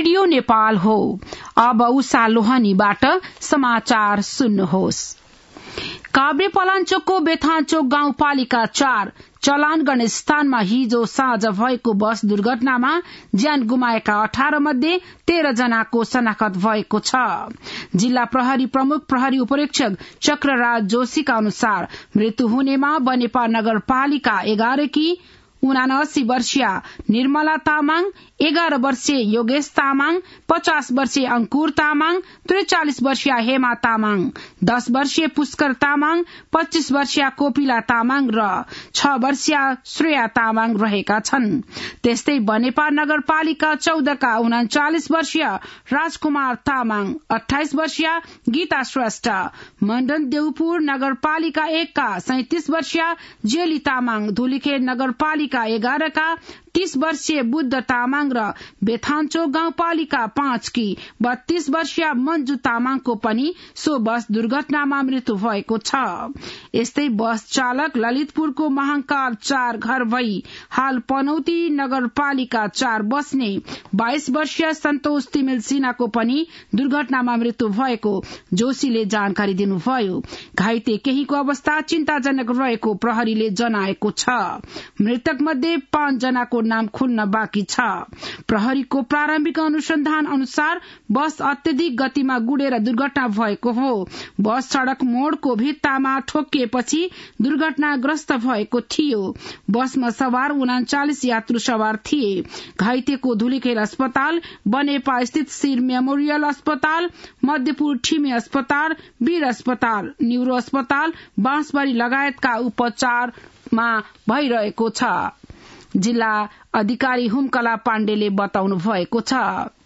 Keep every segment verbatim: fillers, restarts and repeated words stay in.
Radio Nepal हो। अब उषा लोहनीबाट समाचार सुन्नुहोस्। काभ्रे पलाञ्चोकको बेथानचोक गाउँपालिका चार चलान गर्ने स्थानमा हिजो साँझ भएको बस दुर्घटनामा ज्यान गुमाएका अठार मध्ये तेह्र जनाको शनाखत भएको छ। जिल्ला प्रहरी प्रमुख प्रहरी उपरीक्षक चक्रराज जोशीका अनुसार मृत्यु हुनेमा बनेपा नगरपालिका एघारकी उनासी वर्षीय निर्मला तामाङ, एघार वर्षीय योगेश तामाङ, पचास वर्षीय अंकुर तामाङ, त्रिचालिस वर्षीय हेमा तामाङ, दस वर्षीय पुष्कर तामाङ, पच्चीस वर्षीय कोपिला तामाङ र छ वर्षीय श्रेया तामाङ रहेका छन्। त्यस्तै बनेपा नगरपालिका चौधका उनाचालिस वर्षीय राजकुमार तामाङ, अठाइस वर्षीय गीता श्रेष्ठ, मण्डन देउपुर नगरपालिका एकका सैतिस वर्षीय जेली तामाङ, धुलीखेल नगरपालिका एघारका तीस वर्षीय बुद्ध तामाङ र बेथानचोक गाउँपालिका पाँच की बत्तीस वर्षीय मंजू तामाङको पनि सो बस दुर्घटनामा मृत्यु भएको छ। यस्तै बस चालक ललितपुरको महाकाल चार घर भई हाल पनौती नगरपालिका चार बस्ने बाइस वर्षीय सन्तोष तिमिल सिन्हाको पनि दुर्घटनामा मृत्यु भएको जोशीले जानकारी दिनुभयो। घाइते केहीको अवस्था चिन्ताजनक रहेको प्रहरीले जनाएको छ। मृतक मध्ये पाँच जनाको नाम खुल्न बाँकी छ। प्रहरीको प्रारम्भिक अनुसन्धान अनुसार बस अत्यधिक गतिमा गुडेर दुर्घटना भएको हो। बस सड़क मोड़को भित्तामा ठोकिएपछि दुर्घटनाग्रस्त भएको थियो। बसमा सवार उनाचालिस यात्रु सवार थिए। घाइतेको धुलीखेल अस्पताल, बनेपा स्थित शिर मेमोरियल अस्पताल, मध्यपुर ठिमी अस्पताल, वीर अस्पताल, न्यूरो अस्पताल, बाँसबारी लगायतका उपचारमा भइरहेको छ। जिल्ला अधिकारी हुमकला पाण्डेले बताउनु भएको छ।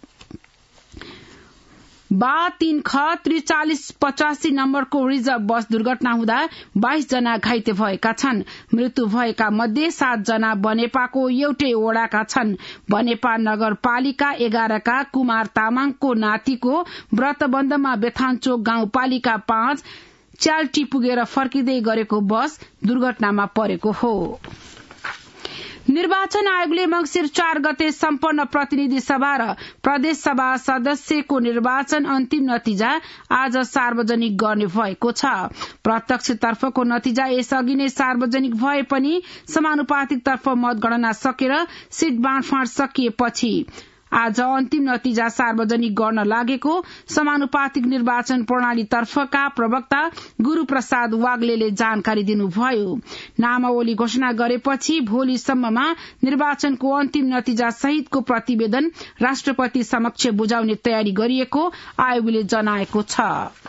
बा तीन ख त्रिचालिस पचासी नम्बरको रिजर्भ बस दुर्घटना हुँदा बाइस जना घाइते भएका छन्। मृत्यु भएका मध्ये सात जना बनेपाको एउटै वडाका छन्। बनेपा नगरपालिका एघारका कुमार तामाङको नातिको व्रतबन्धमा बेथानचोक गाउँपालिका पाँच च्याल्टी पुगेर फर्किँदै गरेको बस दुर्घटनामा परेको हो। निर्वाचन आयोगले मंगिर चार गते सम्पन्न प्रतिनिधि सभा र प्रदेश सभा सदस्यको निर्वाचन अन्तिम नतिजा आज सार्वजनिक गर्ने भएको छ। प्रत्यक्षतर्फको नतिजा यसअघि नै सार्वजनिक भए पनि समानुपातिक तर्फ मतगणना सकेर सीट बाँडफाँड सकिएपछि आज अन्तिम नतिजा सार्वजनिक गर्न लागेको समानुपातिक निर्वाचन प्रणाली तर्फका प्रवक्ता गुरूप्रसाद वाग्लेले जानकारी दिनुभयो। नामावली घोषणा गरेपछि भोलिसम्ममा निर्वाचनको अन्तिम नतिजा सहितको प्रतिवेदन राष्ट्रपति समक्ष बुझाउने तयारी गरिएको आयोगले जनाएको छ।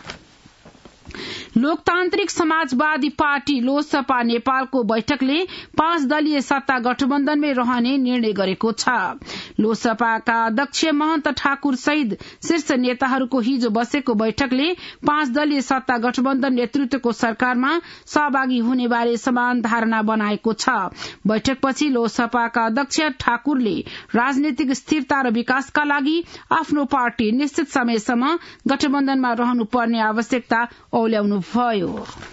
लोकतान्त्रिक समाजवादी पार्टी लोसपा नेपालको बैठकले पाँच दलीय सत्ता गठबन्धनमै रहने निर्णय गरेको छ। लोसपाका अध्यक्ष महन्त ठाकुर सहित शीर्ष नेताहरूको हिजो बसेको बैठकले पाँच दलीय सत्ता गठबन्धन नेतृत्वको सरकारमा सहभागी हुने बारे समान धारणा बनाएको छ। बैठकपछि लोसपाका अध्यक्ष ठाकुरले राजनीतिक स्थिरता र विकासका लागि आफ्नो पार्टी निश्चित समयसम्म गठबन्धनमा रहनुपर्ने आवश्यकता औल्याउनुभयो।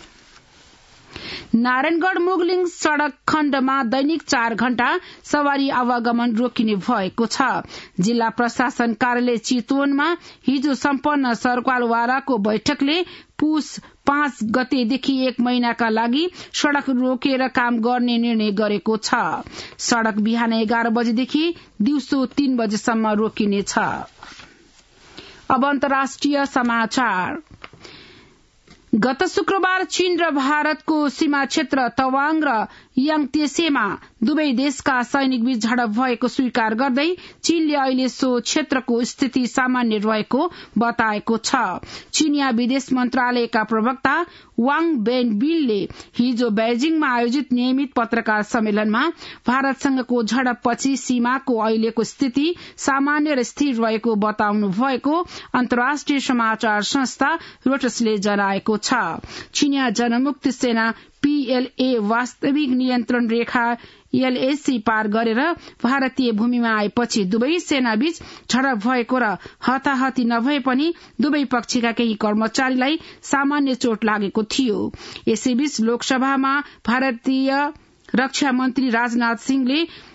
नारायणगढ़ मुगलिङ सड़क खण्डमा दैनिक चार घण्टा सवारी आवागमन रोकिने भएको छ। जिल्ला प्रशासन कार्यालय चितवनमा हिजो सम्पन्न सरकारवालाको बैठकले पुस पाँच गतेदेखि एक महिनाका लागि सड़क रोकेर काम गर्ने निर्णय गरेको छ। सड़क बिहान एघार बजेदेखि दिउँसो तीन बजेसम्म रोकिनेछ। अब अन्तर्राष्ट्रिय समाचार। गत शुक्रबार चीन र भारतको सीमा क्षेत्र तवाङ र याङतेसेमा दुवै देशका सैनिक बीच झडप भएको स्वीकार गर्दै चीनले अहिले सो क्षेत्रको स्थिति सामान्य रहेको बताएको छ। चीनिया विदेश मन्त्रालयका प्रवक्ता वाङ बेनबिलले हिजो बेजिङमा आयोजित नियमित पत्रकार सम्मेलनमा भारतसँगको झडपपछि सीमाको अहिलेको स्थिति सामान्य र स्थिर रहेको बताउनु भएको अन्तर्राष्ट्रिय समाचार संस्था रोटर्सले जनाएको छ। चीनिया जनमुक्ति सेना पीएलए वास्तविक नियन्त्रण रेखा एलएसी पार गरेर भारतीय भूमिमा आएपछि दुवै सेनाबीच झडप भएको र हताहती नभए पनि दुवै पक्षका केही कर्मचारीलाई सामान्य चोट लागेको थियो। यसैबीच लोकसभामा भारतीय रक्षा मन्त्री राजनाथ सिंहले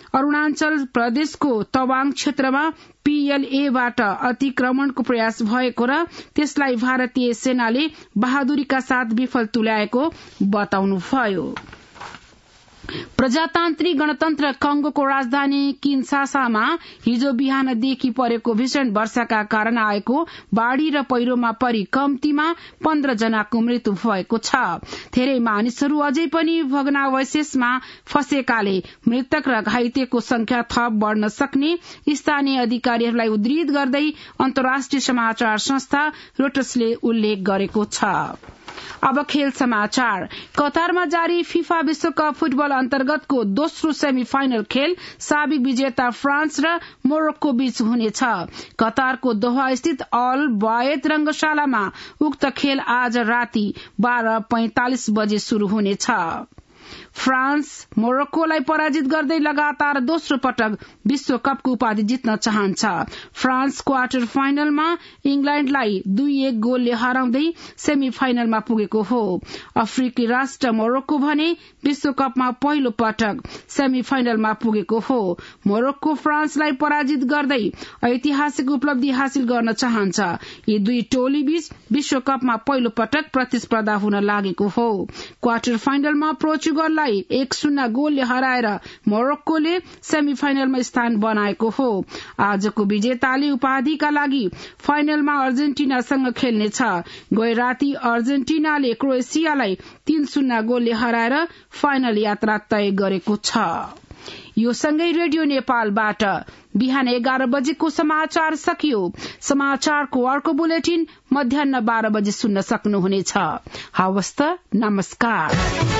अरूणाचल प्रदेशको तवाङ क्षेत्रमा पीएलएबाट अतिक्रमणको प्रयास भएको र त्यसलाई भारतीय सेनाले बहादुरीका साथ विफल तुल्याएको बताउनुभयो। प्रजातान्त्रिक गणतन्त्र कंगोको राजधानी किन्सासामा हिजो बिहानदेखि परेको भीषण वर्षाका कारण आएको बाढ़ी र पहिरोमा परि कम्तीमा पन्ध्र जनाको मृत्यु भएको छ। धेरै मानिसहरू अझै पनि भग्नावशेषमा फँसेकाले मृतक र घाइतेको संख्या थप बढ़न सक्ने स्थानीय अधिकारीहरूलाई उद्धृत गर्दै अन्तर्राष्ट्रिय समाचार संस्था रोइटर्सले उल्लेख गरेको छ। अब खेल समाचार। कतारमा जारी फिफा विश्वकप फुटबल अन्तर्गतको दोस्रो सेमी फाइनल खेल साबिक विजेता फ्रान्स र मोरक्को बीच हुनेछ। कतारको दोहा स्थित अल बायत रंगशालामा उक्त खेल आज राति बाह्र पैंतालिस बजे शुरू हुनेछ। फ्रान्स मोरक्कोलाई पराजित गर्दै लगातार दोस्रो पटक विश्वकपको उपाधि जित्न चाहन्छ। फ्रान्स क्वार्टर फाइनलमा इंग्ल्याण्डलाई दुई एक गोलले हराउँदै सेमी फाइनलमा पुगेको हो। अफ्रिकी राष्ट्र मोरक्को भने विश्वकपमा पहिलो पटक सेमी फाइनलमा पुगेको हो। मोरक्को फ्रान्सलाई पराजित गर्दै ऐतिहासिक उपलब्धि हासिल गर्न चाहन्छ। यी दुई टोली बीच विश्वकपमा पहिलो पटक प्रतिस्पर्धा हुन लागेको हो। क्वार्टर फाइनलमा पोर्चुगललाई एक शून्य गोलले हराएर मोरक्कोले सेमी फाइनलमा स्थान बनाएको हो। आजको विजेताले उपाधिका लागि फाइनलमा अर्जेन्टिनासँग खेल्नेछ। गए राति अर्जेन्टिनाले क्रोएसियालाई तीन शून्य गोलले हराएर फाइनल यात्रा तय गरेको छ। यो सँगै रेडियो नेपालबाट बिहान एघार बजेको समाचार सकियो। समाचारको अर्को बुलेटिन मध्याह बाह्र बजे सुन्न सक्नुहुनेछ। हवस् त, नमस्कार।